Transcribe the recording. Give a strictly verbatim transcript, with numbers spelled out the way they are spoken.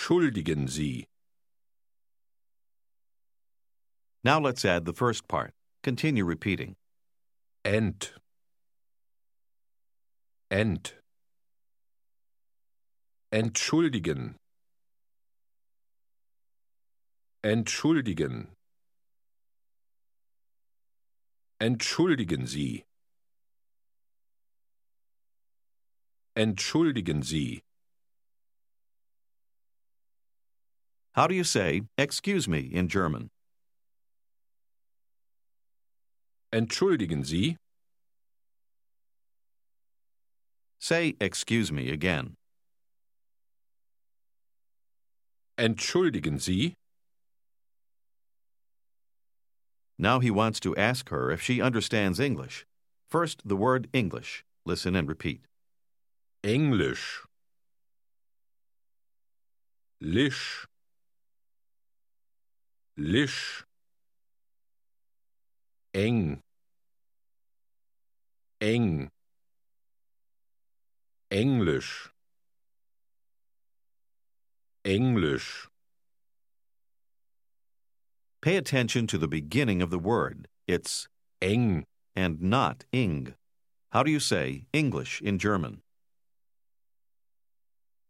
Entschuldigen Sie. Now let's add the first part. Continue repeating. Ent. Ent. Entschuldigen. Entschuldigen. Entschuldigen Sie. Entschuldigen Sie. How do you say, excuse me, in German? Entschuldigen Sie. Say, excuse me, again. Entschuldigen Sie. Now he wants to ask her if she understands English. First, the word English. Listen and repeat. Englisch. Lisch. Lisch. Eng. Eng. Englisch. Englisch. Pay attention to the beginning of the word. It's Eng. and not ing. How do you say English in German?